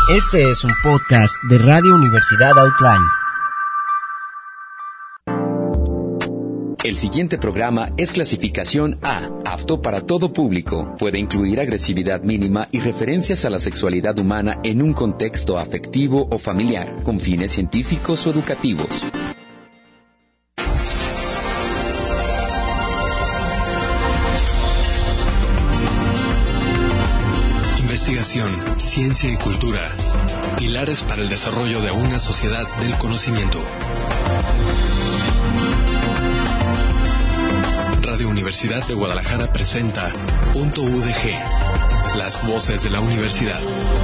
Este es un podcast de Radio Universidad Outline. El siguiente programa es clasificación A, apto para todo público. Puede incluir agresividad mínima y referencias a la sexualidad humana en un contexto afectivo o familiar, con fines científicos o educativos. Investigación, ciencia y cultura. Pilares para el desarrollo de una sociedad del conocimiento. Radio Universidad de Guadalajara presenta Punto UDG, las voces de la universidad.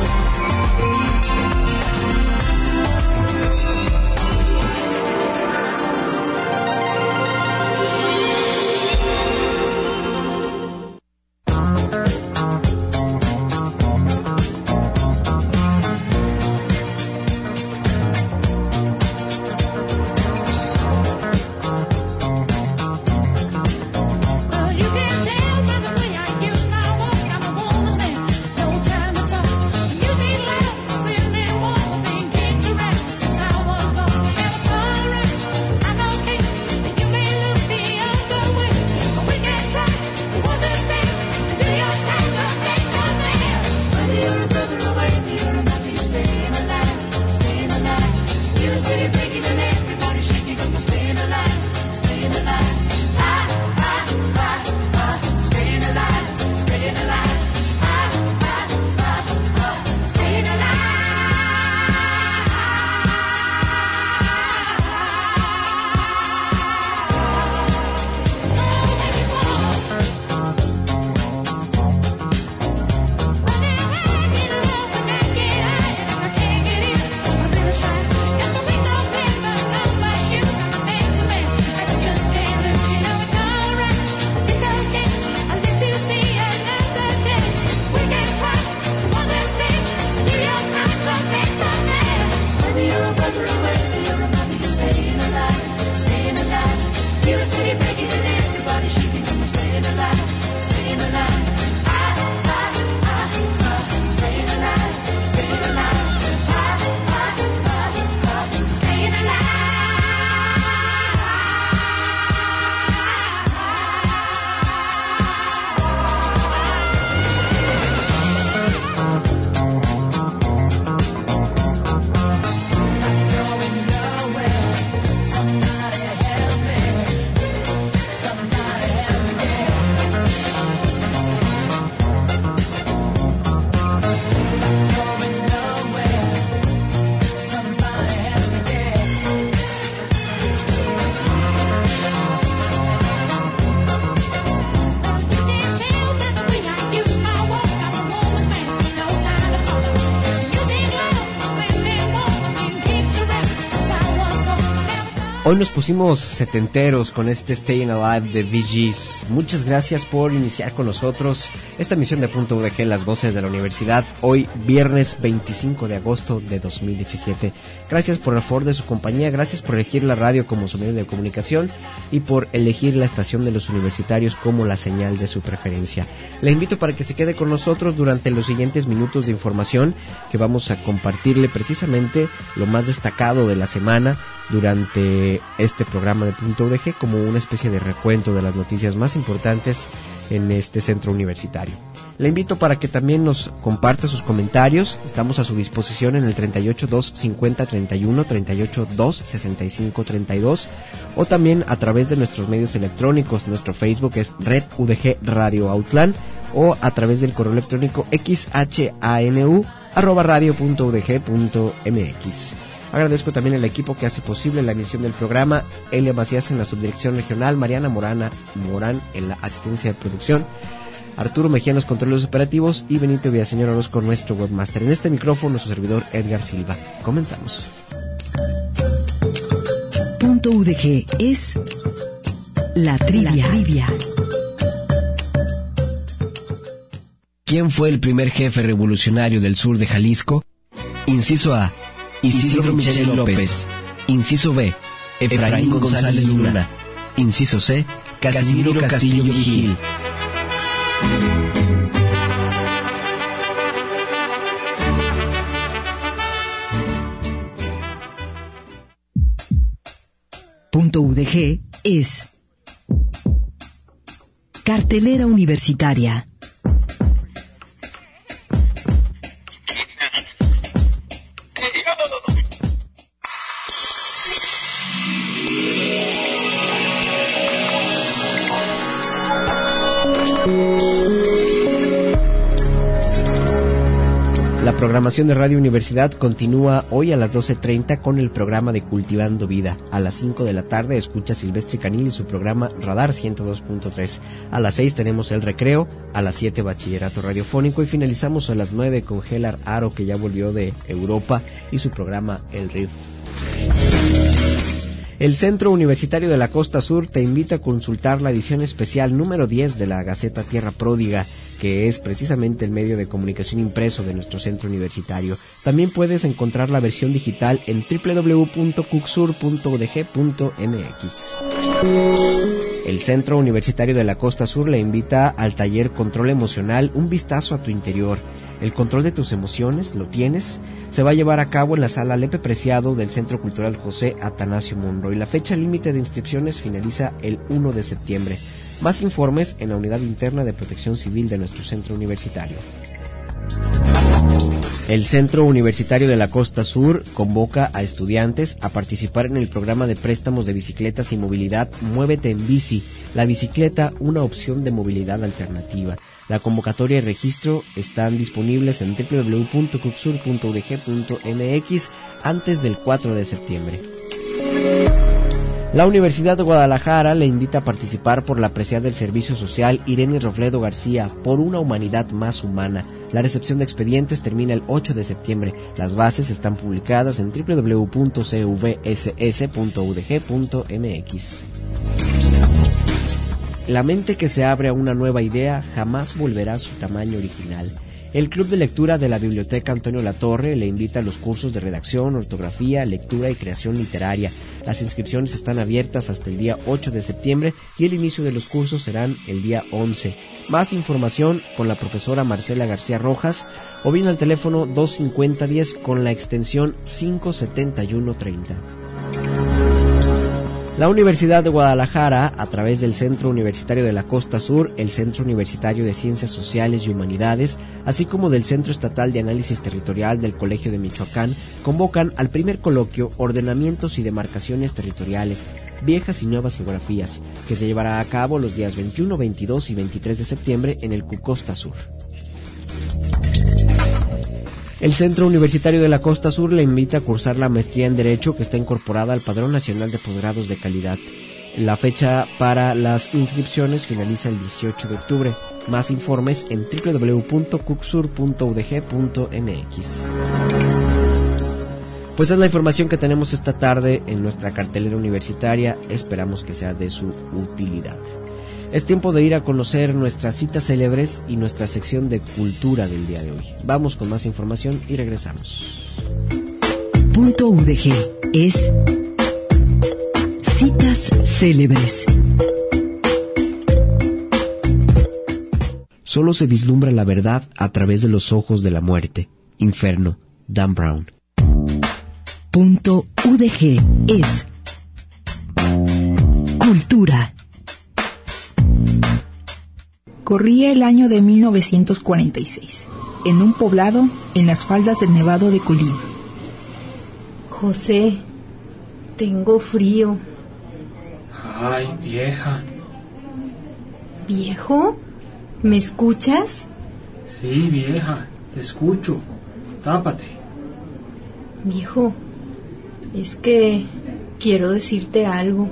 Hoy nos pusimos setenteros con este Staying Alive de Bee Gees. Muchas gracias por iniciar con nosotros esta emisión de Punto UDG, las voces de la universidad. Hoy, viernes 25 de agosto de 2017. Gracias por el favor de su compañía, gracias por elegir la radio como su medio de comunicación y por elegir la estación de los universitarios como la señal de su preferencia. Le invito para que se quede con nosotros durante los siguientes minutos de información que vamos a compartirle precisamente lo más destacado de la semana durante este programa de Punto UDG, como una especie de recuento de las noticias más importantes en este centro universitario. Le invito para que también nos comparta sus comentarios. Estamos a su disposición en el 38-250-31, 38-265-32, o también a través de nuestros medios electrónicos. Nuestro Facebook es Red UDG Radio Outland, o a través del correo electrónico xhanu@radio.udg.mx. Agradezco también al equipo que hace posible la emisión del programa: Elia Macías en la subdirección regional, Mariana Morán en la asistencia de producción, Arturo Mejía en los controles operativos y Benito Villaseñor Orozco, nuestro webmaster. En este micrófono, nuestro servidor Edgar Silva. Comenzamos. Punto UDG es la trivia. ¿Quién fue el primer jefe revolucionario del sur de Jalisco? Inciso A, Isidro Michel López. Inciso B, Efraín González Luna. Inciso C, Casimiro Castillo Vigil. .udg es Cartelera Universitaria. La programación de Radio Universidad continúa hoy a las 12:30 con el programa de Cultivando Vida. A las 5 de la tarde escucha Silvestre Canil y su programa Radar 102.3. A las 6 tenemos el recreo, a las 7 bachillerato radiofónico y finalizamos a las 9 con Gelar Aro, que ya volvió de Europa, y su programa El Riff. El Centro Universitario de la Costa Sur te invita a consultar la edición especial número 10 de la Gaceta Tierra Pródiga, que es precisamente el medio de comunicación impreso de nuestro centro universitario. También puedes encontrar la versión digital en www.cucsur.udg.mx. El Centro Universitario de la Costa Sur le invita al taller Control Emocional, un vistazo a tu interior. El control de tus emociones, ¿lo tienes? Se va a llevar a cabo en la Sala Lepe Preciado del Centro Cultural José Atanasio Monroy. La fecha límite de inscripciones finaliza el 1 de septiembre. Más informes en la Unidad Interna de Protección Civil de nuestro centro universitario. El Centro Universitario de la Costa Sur convoca a estudiantes a participar en el programa de préstamos de bicicletas y movilidad Muévete en Bici, la bicicleta, una opción de movilidad alternativa. La convocatoria y registro están disponibles en www.cucsur.udg.mx antes del 4 de septiembre. La Universidad de Guadalajara le invita a participar por la presea del Servicio Social Irene Robledo García por una humanidad más humana. La recepción de expedientes termina el 8 de septiembre. Las bases están publicadas en www.cvss.udg.mx. La mente que se abre a una nueva idea jamás volverá a su tamaño original. El Club de Lectura de la Biblioteca Antonio Latorre le invita a los cursos de redacción, ortografía, lectura y creación literaria. Las inscripciones están abiertas hasta el día 8 de septiembre y el inicio de los cursos serán el día 11. Más información con la profesora Marcela García Rojas o bien al teléfono 250-10 con la extensión 57130. La Universidad de Guadalajara, a través del Centro Universitario de la Costa Sur, el Centro Universitario de Ciencias Sociales y Humanidades, así como del Centro Estatal de Análisis Territorial del Colegio de Michoacán, convocan al primer coloquio Ordenamientos y Demarcaciones Territoriales, Viejas y Nuevas Geografías, que se llevará a cabo los días 21, 22 y 23 de septiembre en el Cucosta Sur. El Centro Universitario de la Costa Sur le invita a cursar la maestría en Derecho que está incorporada al Padrón Nacional de Posgrados de Calidad. La fecha para las inscripciones finaliza el 18 de octubre. Más informes en www.cucsur.udg.mx. Pues es la información que tenemos esta tarde en nuestra cartelera universitaria. Esperamos que sea de su utilidad. Es tiempo de ir a conocer nuestras citas célebres y nuestra sección de cultura del día de hoy. Vamos con más información y regresamos. Punto UDG es citas célebres. Solo se vislumbra la verdad a través de los ojos de la muerte. Inferno, Dan Brown. Punto UDG es cultura. Corría el año de 1946, en un poblado en las faldas del Nevado de Colima. José, tengo frío. Ay, vieja. ¿Viejo? ¿Me escuchas? Sí, vieja, te escucho. Tápate. Viejo, es que quiero decirte algo.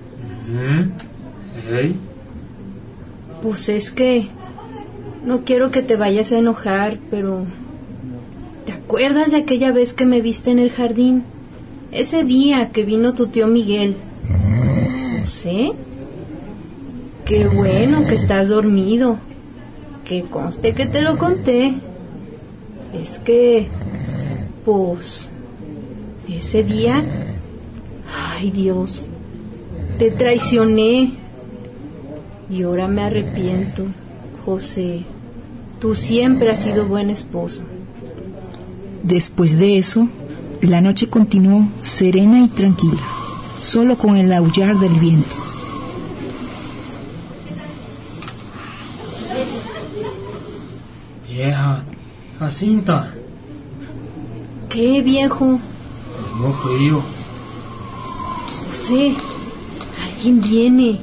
¿Hey? Pues es que no quiero que te vayas a enojar, pero ¿te acuerdas de aquella vez que me viste en el jardín? Ese día que vino tu tío Miguel. ¿Sí? Qué bueno que estás dormido. Que conste que te lo conté. Es que, pues, ese día, ay Dios, te traicioné. Y ahora me arrepiento. José, tú siempre has sido buen esposo. Después de eso, la noche continuó serena y tranquila. solo con el aullar del viento. Vieja, Jacinta. ¿Qué, viejo? Tengo frío. José, alguien viene.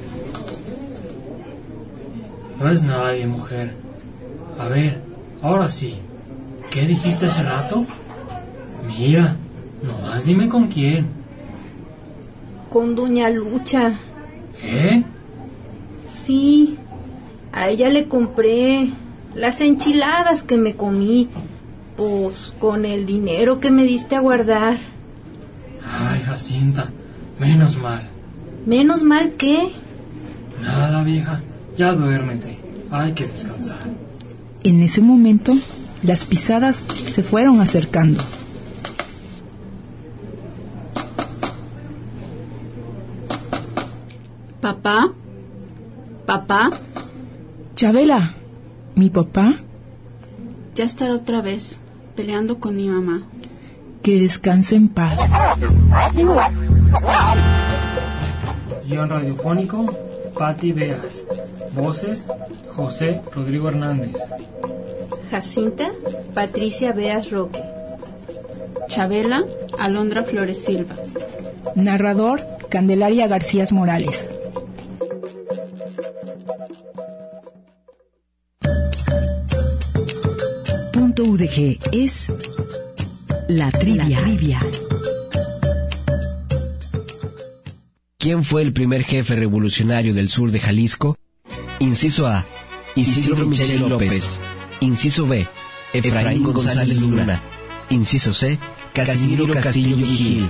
No es nadie, mujer. A ver, ahora sí. ¿Qué dijiste hace rato? Mira, nomás dime con quién. Con doña Lucha. ¿Qué? Sí, a ella le compré las enchiladas que me comí, pues con el dinero que me diste a guardar. Ay, Jacinta, menos mal. ¿Menos mal qué? Nada, vieja, ya duérmete. Hay que descansar. En ese momento, las pisadas se fueron acercando. ¿Papá? ¿Papá? Chabela, ¿mi papá? Ya estará otra vez peleando con mi mamá. Que descanse en paz. Guión radiofónico, Patti Veas. Voces, José Rodrigo Hernández. Jacinta, Patricia Beas Roque. Chabela, Alondra Flores Silva. Narrador, Candelaria García Morales. Punto UDG es la trivia. ¿Quién fue el primer jefe revolucionario del sur de Jalisco? Inciso A, Isidro Michel López. Inciso B, Efraín González Luna. Inciso C, Casimiro Castillo Vigil.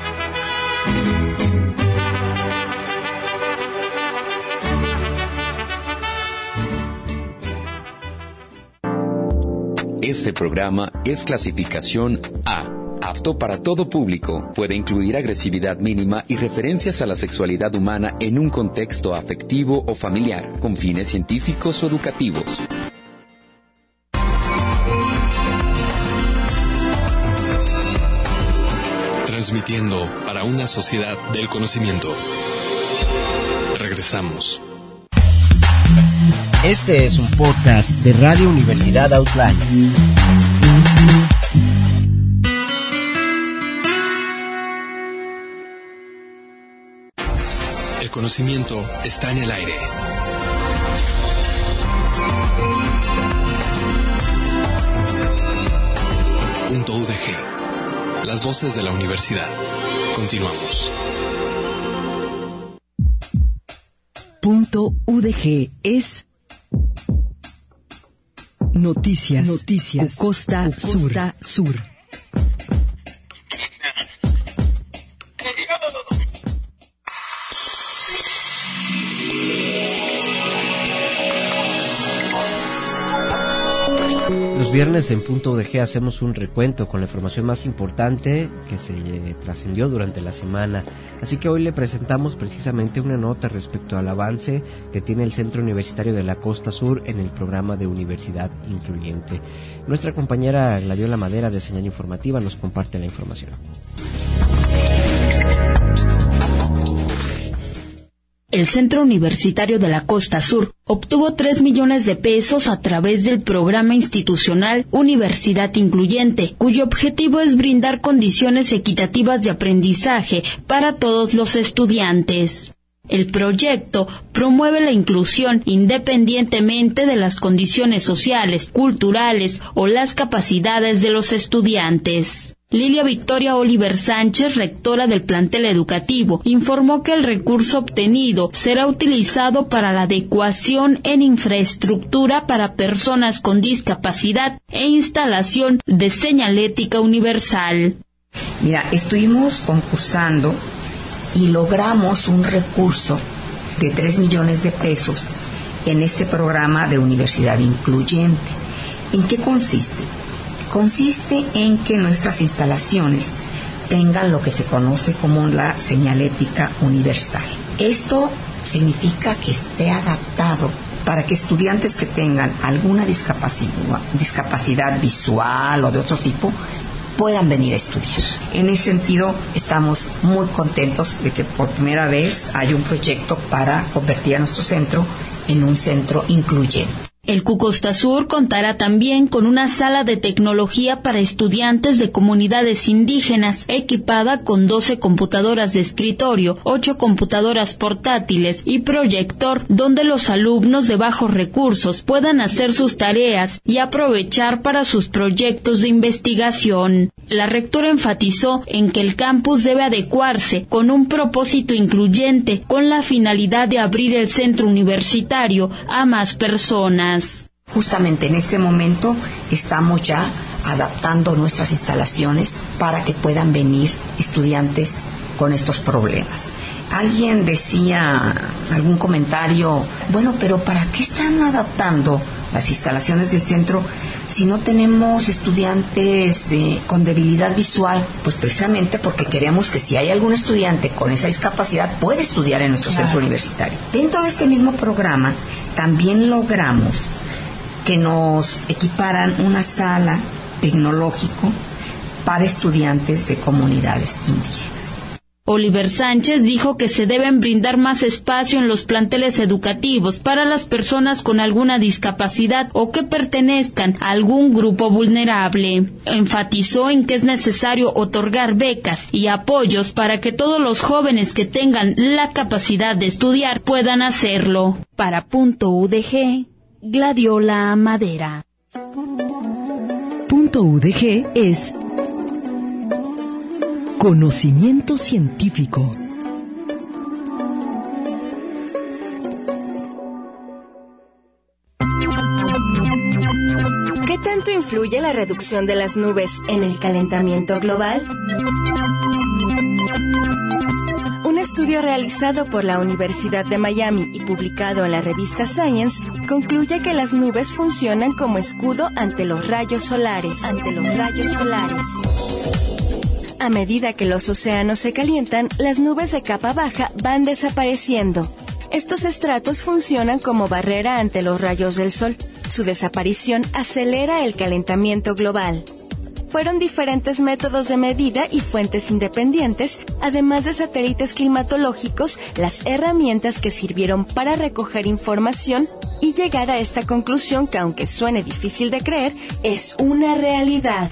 Este programa es clasificación A, apto para todo público. Puede incluir agresividad mínima y referencias a la sexualidad humana en un contexto afectivo o familiar, con fines científicos o educativos. Transmitiendo para una sociedad del conocimiento. Regresamos. Este es un podcast de Radio Universidad Outland. El conocimiento está en el aire. Punto UDG. Las voces de la universidad. Continuamos. Punto UDG es Noticias. Costa Sur. Los viernes en Punto UDG hacemos un recuento con la información más importante que se trascendió durante la semana. Así que hoy le presentamos precisamente una nota respecto al avance que tiene el Centro Universitario de la Costa Sur en el programa de Universidad Incluyente. Nuestra compañera Gladiola Madera de Señal Informativa nos comparte la información. El Centro Universitario de la Costa Sur obtuvo 3 millones de pesos a través del programa institucional Universidad Incluyente, cuyo objetivo es brindar condiciones equitativas de aprendizaje para todos los estudiantes. El proyecto promueve la inclusión independientemente de las condiciones sociales, culturales o las capacidades de los estudiantes. Lilia Victoria Oliver Sánchez, rectora del plantel educativo, informó que el recurso obtenido será utilizado para la adecuación en infraestructura para personas con discapacidad e instalación de señalética universal. Mira, estuvimos concursando y logramos un recurso de 3 millones de pesos en este programa de Universidad Incluyente. ¿En qué consiste? Consiste en que nuestras instalaciones tengan lo que se conoce como la señalética universal. Esto significa que esté adaptado para que estudiantes que tengan alguna discapacidad visual o de otro tipo puedan venir a estudiar. En ese sentido, estamos muy contentos de que por primera vez hay un proyecto para convertir a nuestro centro en un centro incluyente. El Cucostasur contará también con una sala de tecnología para estudiantes de comunidades indígenas, equipada con 12 computadoras de escritorio, 8 computadoras portátiles y proyector, donde los alumnos de bajos recursos puedan hacer sus tareas y aprovechar para sus proyectos de investigación. La rectora enfatizó en que el campus debe adecuarse con un propósito incluyente, con la finalidad de abrir el centro universitario a más personas. Justamente en este momento estamos ya adaptando nuestras instalaciones para que puedan venir estudiantes con estos problemas. Alguien decía, algún comentario, bueno, pero ¿para qué están adaptando las instalaciones del centro si no tenemos estudiantes con debilidad visual? Pues precisamente porque queremos que si hay algún estudiante con esa discapacidad pueda estudiar en nuestro centro universitario. Dentro de este mismo programa también logramos que nos equiparan una sala tecnológico para estudiantes de comunidades indígenas. Oliver Sánchez dijo que se deben brindar más espacio en los planteles educativos para las personas con alguna discapacidad o que pertenezcan a algún grupo vulnerable. Enfatizó en que es necesario otorgar becas y apoyos para que todos los jóvenes que tengan la capacidad de estudiar puedan hacerlo. Para Punto UDG, Gladiola Madera. Punto UDG es conocimiento científico. ¿Qué tanto influye la reducción de las nubes en el calentamiento global? Un estudio realizado por la Universidad de Miami y publicado en la revista Science concluye que las nubes funcionan como escudo ante los rayos solares. A medida que los océanos se calientan, las nubes de capa baja van desapareciendo. Estos estratos funcionan como barrera ante los rayos del sol. Su desaparición acelera el calentamiento global. Fueron diferentes métodos de medida y fuentes independientes, además de satélites climatológicos, las herramientas que sirvieron para recoger información y llegar a esta conclusión que, aunque suene difícil de creer, es una realidad.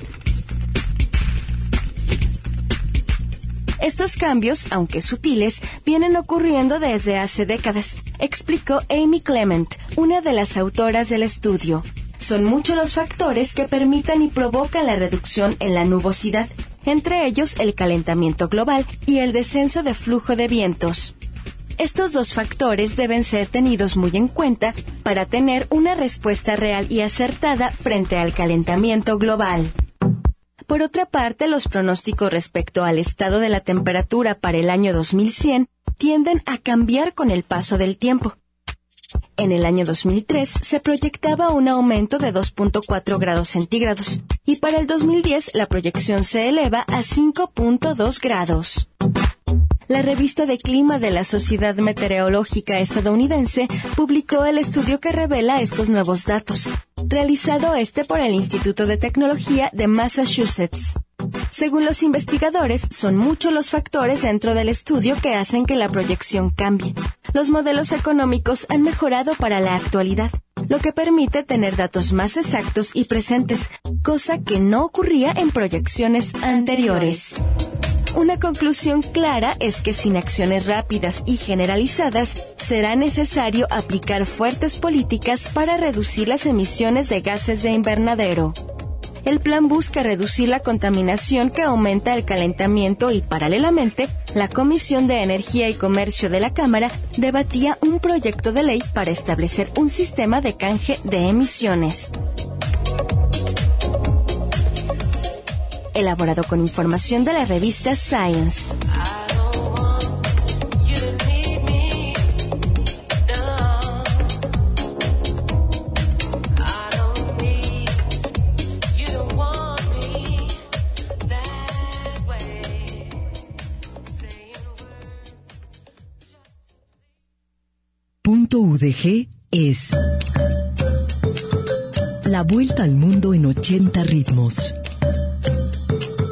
Estos cambios, aunque sutiles, vienen ocurriendo desde hace décadas, explicó Amy Clement, una de las autoras del estudio. Son muchos los factores que permitan y provocan la reducción en la nubosidad, entre ellos el calentamiento global y el descenso de flujo de vientos. Estos dos factores deben ser tenidos muy en cuenta para tener una respuesta real y acertada frente al calentamiento global. Por otra parte, los pronósticos respecto al estado de la temperatura para el año 2100 tienden a cambiar con el paso del tiempo. En el año 2003 se proyectaba un aumento de 2.4 grados centígrados y para el 2010 la proyección se eleva a 5.2 grados. La revista de clima de la Sociedad Meteorológica Estadounidense publicó el estudio que revela estos nuevos datos, realizado por el Instituto de Tecnología de Massachusetts. Según los investigadores, son muchos los factores dentro del estudio que hacen que la proyección cambie. Los modelos económicos han mejorado para la actualidad, lo que permite tener datos más exactos y presentes, cosa que no ocurría en proyecciones anteriores. Una conclusión clara es que sin acciones rápidas y generalizadas, será necesario aplicar fuertes políticas para reducir las emisiones de gases de invernadero. El plan busca reducir la contaminación que aumenta el calentamiento y, paralelamente, la Comisión de Energía y Comercio de la Cámara debatía un proyecto de ley para establecer un sistema de canje de emisiones. Elaborado con información de la revista Science. Punto UDG es la vuelta al mundo en 80 ritmos.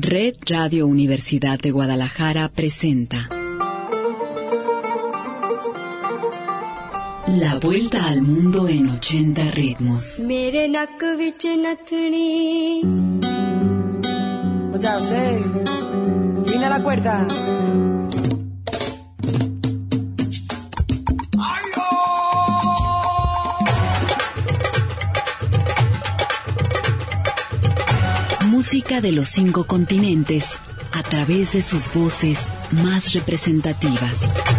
Red Radio Universidad de Guadalajara presenta La Vuelta al Mundo en 80 ritmos. Ya sé, fina la cuerda. Música de los 5 continentes a través de sus voces más representativas.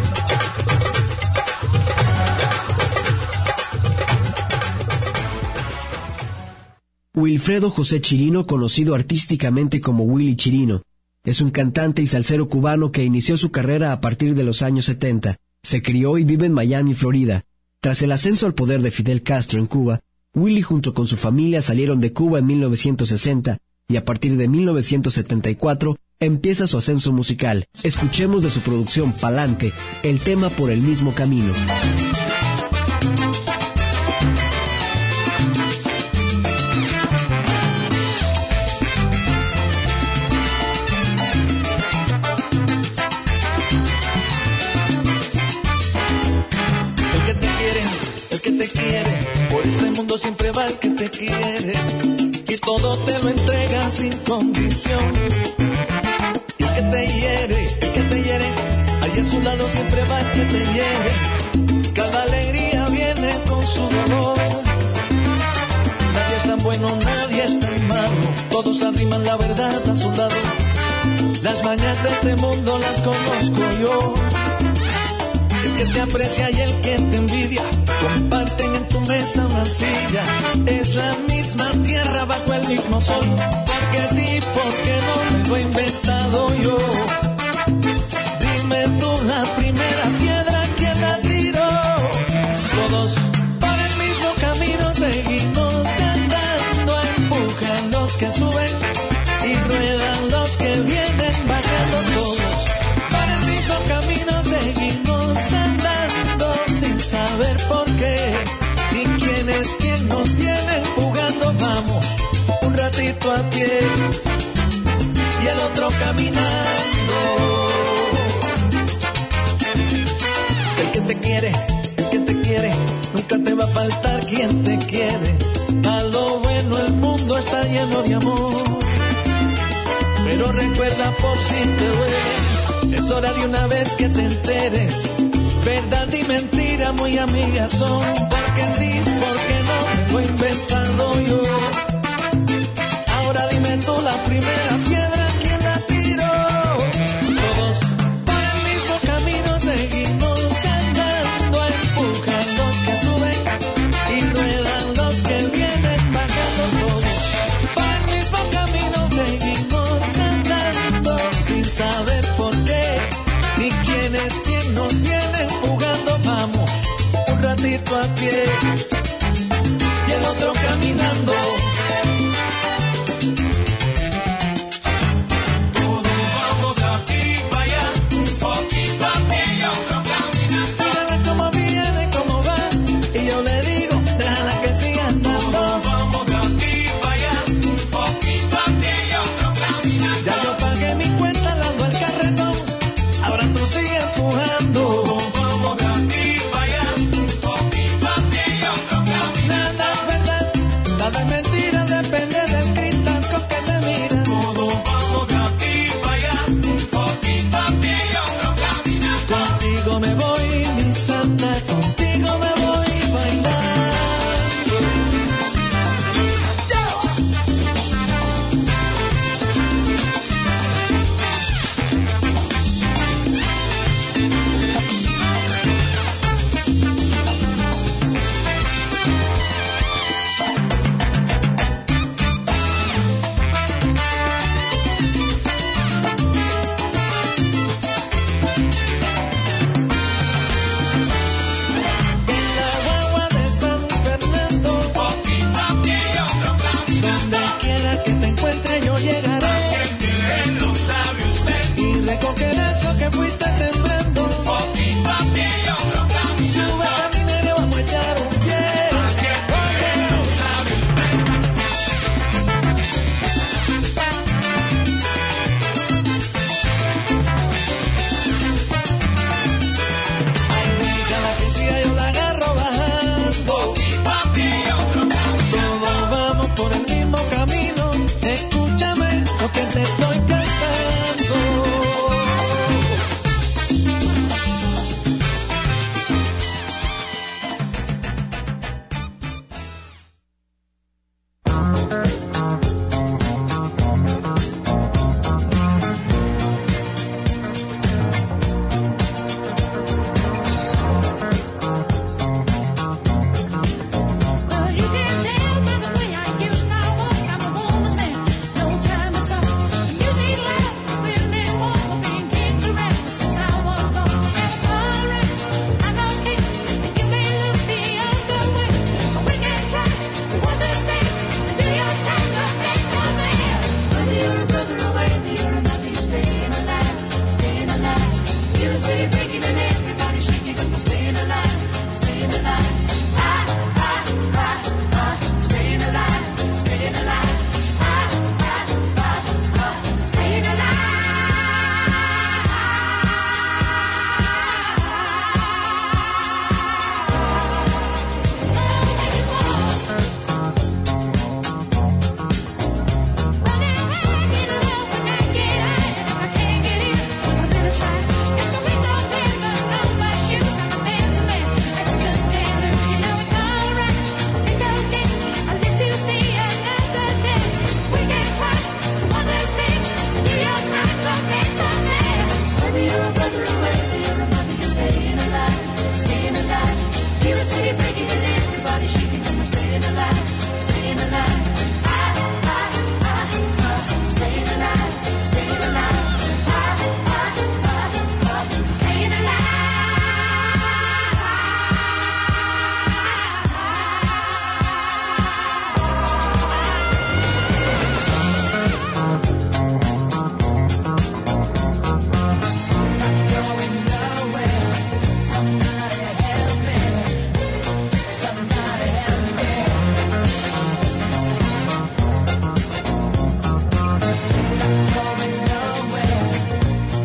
Wilfredo José Chirino, conocido artísticamente como Willy Chirino, es un cantante y salsero cubano que inició su carrera a partir de los años 70. Se crió y vive en Miami, Florida. Tras el ascenso al poder de Fidel Castro en Cuba, Willy junto con su familia salieron de Cuba en 1960 y a partir de 1974 empieza su ascenso musical. Escuchemos de su producción Palante, el tema Por el mismo camino. El que te quiere, por este mundo siempre va el que te quiere. Y todo te lo entrega sin condición. Y el que te hiere, ahí a su lado siempre va el que te hiere. Cada alegría viene con su dolor. Nadie es tan bueno, nadie es tan malo. Todos arriman la verdad a su lado. Las mañas de este mundo las conozco yo. El que te aprecia y el que te envidia comparten en tu mesa una silla. Es la misma tierra bajo el mismo sol. Porque sí, porque no me lo he inventado yo. Dime tú la primera piedra, ¿quién la tiró? Todos por el mismo camino seguimos andando. Empujan los que suben y ruedan los que vienen bajando. Todos por el mismo camino seguimos andando sin saber por qué ni quién es quien nos viene jugando. Vamos un ratito a pie y el otro caminando. El que te quiere, nunca te va a faltar quien te quiere. A lo bueno el mundo está lleno de amor. Pero recuerda por si te duele, es hora de una vez que te enteres. Verdad y mentira muy amigas son. Porque sí, porque no me lo he inventado yo. Ahora dime tú la primera piedra, ¿quién la tiró? Todos por el mismo camino seguimos andando. Empujan los que suben y ruedan los que vienen bajando. Todos por el mismo camino seguimos andando sin saber por qué ni quién es quien nos viene jugando. Vamos un ratito a pie y el otro caminando.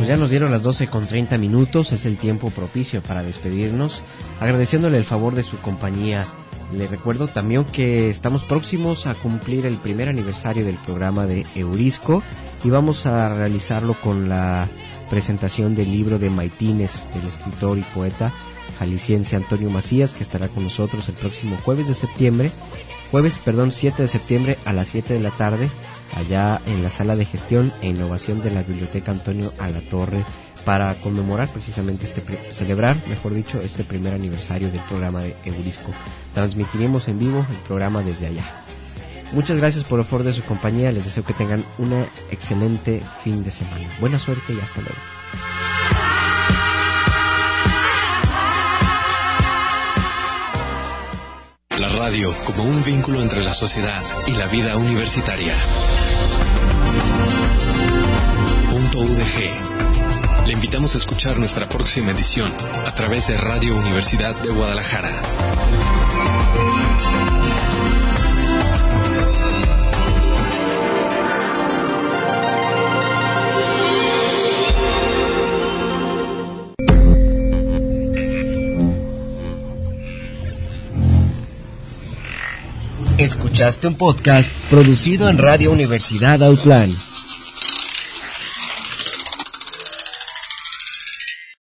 ya nos dieron las 12:30, es el tiempo propicio para despedirnos, agradeciéndole el favor de su compañía. Le recuerdo también que estamos próximos a cumplir el primer aniversario del programa de Eurisco y vamos a realizarlo con la presentación del libro de Maitines, del escritor y poeta jalisciense Antonio Macías, que estará con nosotros el próximo jueves 7 de septiembre a las 7 de la tarde, allá en la sala de gestión e innovación de la Biblioteca Antonio Alatorre, para conmemorar precisamente celebrar este primer aniversario del programa de Eurisco. Transmitiremos en vivo el programa desde allá. Muchas gracias por el favor de su compañía, les deseo que tengan una excelente fin de semana. Buena suerte y hasta luego. La radio como un vínculo entre la sociedad y la vida universitaria. .udg. Le invitamos a escuchar nuestra próxima edición a través de Radio Universidad de Guadalajara. Escuchaste un podcast producido en Radio Universidad Autlán.